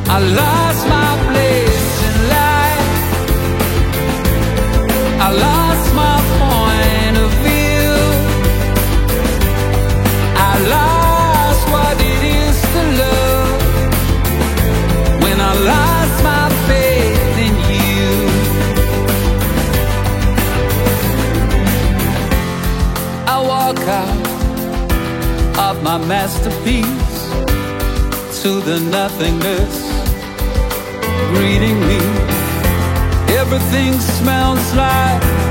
I lost my place in life. I lost my point of view. I lost what it is to love when I lost my faith in you. I walk out of my masterpiece to the nothingness greeting me. Everything smells like